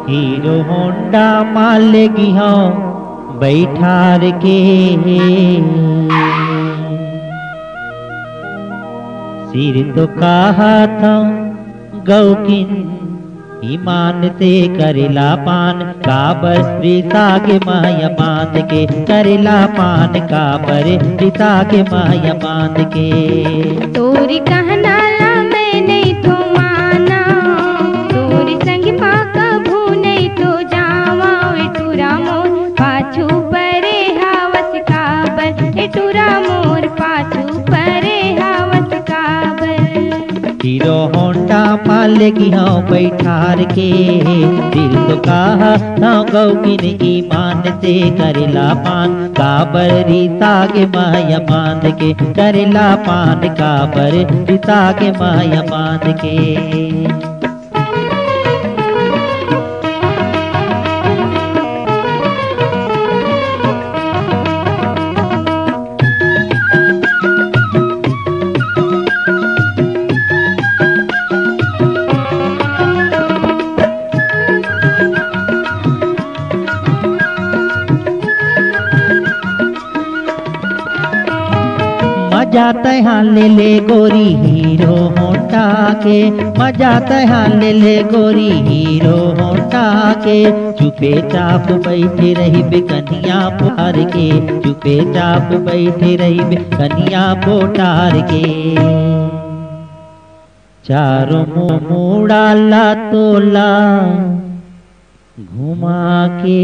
hero Honda माल गिहा बैठार के सिर तो कहा था गौकिन ईमान से करेला पान काबर रीता के माया बांध के करेला पान काबर रीता के माया बांध के तोरी कहना ला मैं नहीं तो माना तोरी संग माँ कभू नहीं तो जावा टूरा मोर पाछू परे हावस काबर टूरा मोर पाछू परे हावस काबर हीरो होंडा माल गिहा बैठार के दिल तो कहा ना गौकिन ईमान से करेला पान काबर रीता के माया बांध के करेला पान काबर रीता के माया बांध के मजा तहाँ ले गोरी हीरो होंडा के मजा तहाँ ले गोरी हीरो होंडा के चुपे चाप बैठे रही कन्या पुहार के चुपे चाप बैठे रही कन्या पोटार के चारों मुड़ा ला तोला घुमा के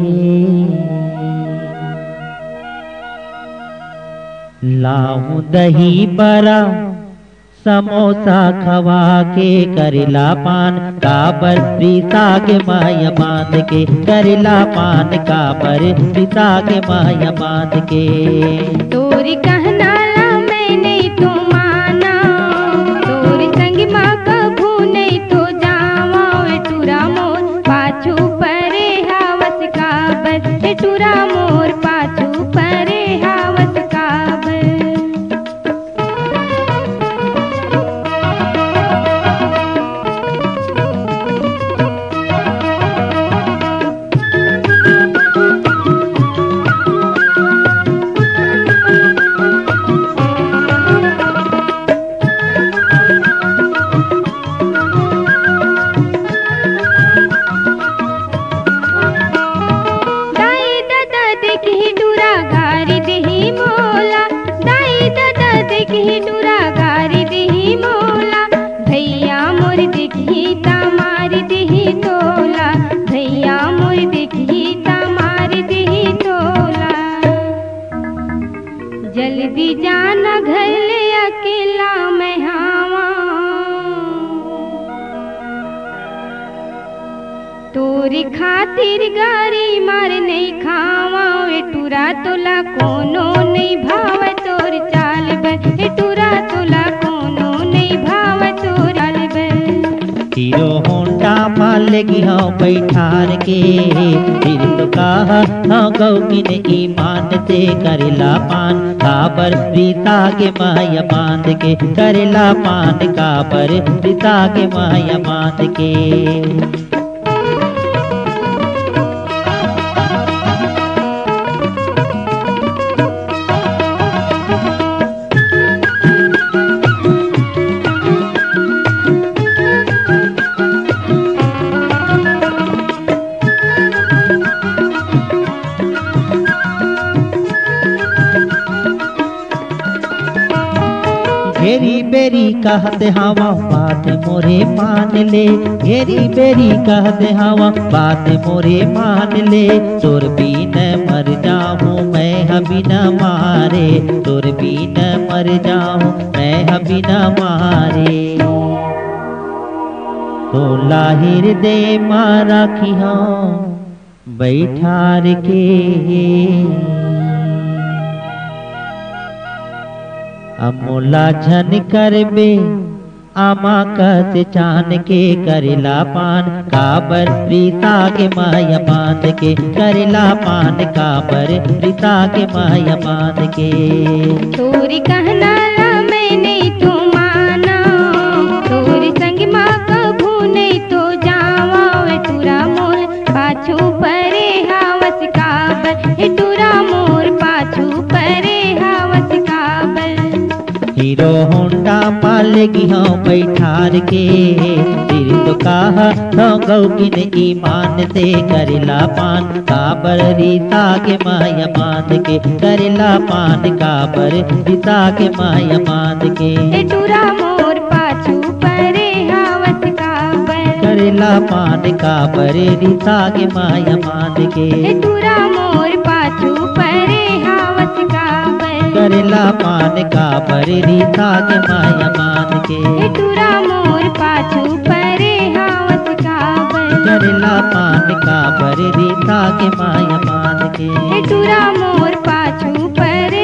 लाऊं दही बड़ा समोसा खवा के करेला पान काबर रीता के माया बांध के करेला पान काबर रीता के माया बांध के तोरी कहना ला मैं नहीं तो माना तोरी संग माँ कभू नहीं तो जावा टूरा मोर पाछू परे हावस काबर टूरा मोर पाछू परे हावस काबर भैया मोर देखी तमार दिही तोला भैया मोर देखी तमार दिही तोला जल्दी जाना घर ले अकेला मैं हावा तोरी खातिर गारी मार नहीं खावा टूरा तोला कोनो नहीं भाव तोर चाल बे टूरा तोला कोनो नहीं भाव तोर चाल बे हीरो होंडा माल गिहा बैठार के दिल तो कहा ना गौकिन ईमान से करेला पान काबर रीता के माया बांध के करेला पान काबर रीता के माया बांध के घेरी बेरी कहते हवा बात मोरे मान ले घेरी बेरी कहते हवा बात मोरे मान ले तोर बीन मर जाऊं मैं हबी न मारे तोर बीन मर जाऊं मैं हबी न मारे तो लाहिर दे मारा की बैठार के अमोला झन करबे आमा कस चान के करेला पान काबर रीता के माया बांध के करेला पान काबर रीता के माया बांध के तोरी कहना ला मैं नहीं तो माना तोरी संग माँ कभू नहीं तो जावा टूरा मोर लेगी हाँ बैठार के सिर तो कहा तो गौकिन ईमान से करेला पान काबर रीता के माया मान के करेला पान काबर रीता के माया मान के टूरा मोर पाछू परे हावत काबर करेला पान काबर रीता के माया मान के टूरा मोर पाछू परे हावत काबर करेला पान काबर रीता के माया मान के टूरा मोर पाछू परे हावत काबर करेला पान काबर रीता के माया मान के टूरा मोर पाछू परे